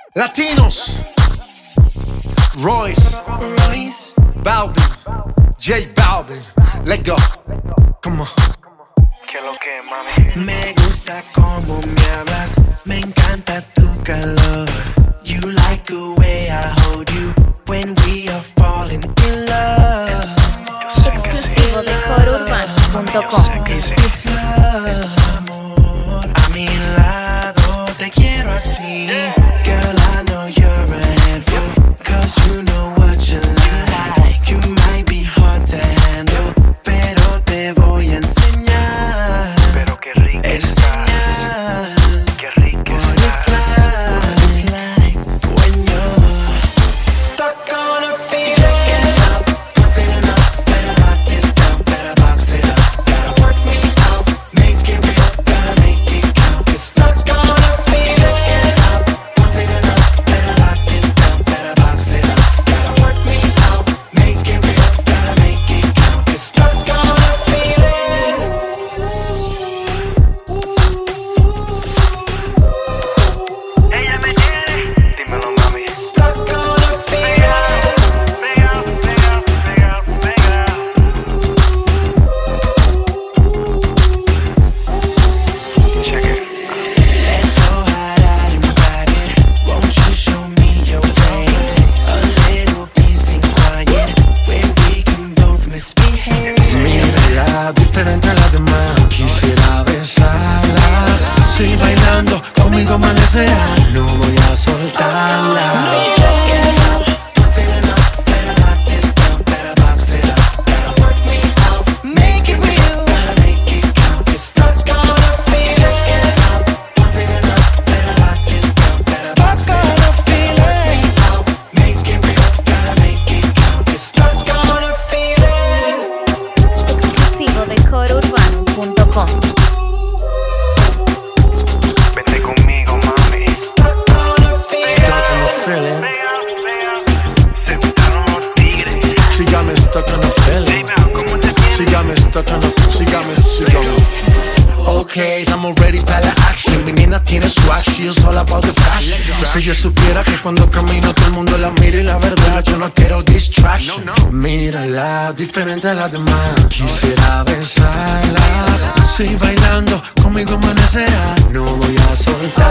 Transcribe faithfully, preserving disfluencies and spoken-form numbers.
Latinos, Royce, Royce, Balvin, J Balvin, let's go, come on. ¿Qué lo que, mami? me gusta cómo me hablas, me encanta tu calor. You like the way I hold you when we are falling in love. Exclusivo de coro urbano punto com. It's love, amor. A mi lado te quiero así. Girl, I know you're a handful, cause you know what you like. You might be hard to handle, pero te voy a enseñar. Pero qué rico está, Enseñar qué rico what it's está. like. It's like when you're stuck on a feeling. Just can't stop, not feeling up. Better lock this down, better box it up. Gotta work me out, make it real, gotta make it count. Get stuck on a feeling. Just can't stop, not feeling up. Better lock this down, better box it up. Gotta work me out, make it real, gotta make it count. Get stuck on a feeling. Ella me quiere, dímelo, mami. Stuck on a feeling. Pega, pega, pega, pega. Check it. Let's go hide out and private. Won't you show me your ways? A little peace and quiet, where we can both misbehave. Mírala, diferente a las demás. Quisiera besarla. Estoy bailando, conmigo amanecerá. No voy a soltarla. Just can't stop, not feeling up. Better lock this down, better box it up. Gotta work me out, make it real, gotta make it count. Get stuck on a feeling. Just can't stop, not feeling up. Better lock this down, better box it up. Gotta work me out, make it real, gotta make it count. Get stuck on a feeling. Exclusivo de coro urbano punto com. Vente conmigo, mami. Stuck on a feeling. Stuck in the feeling. Pega, pega. Se juntaron los tigres. She got me stuck in the feeling. J-Bal, ¿cómo te She sientes? got me stuck in the, she got me, she got me. Okay, estamos ready para la action. Mi nena tiene swag, she is all about the fashion. Si yo supiera que cuando camino todo el mundo la mira y la verdad yo no quiero distraction. Mírala, diferente a las demás. Quisiera besarla. Estoy bailando, conmigo amanecerá. No voy a soltar.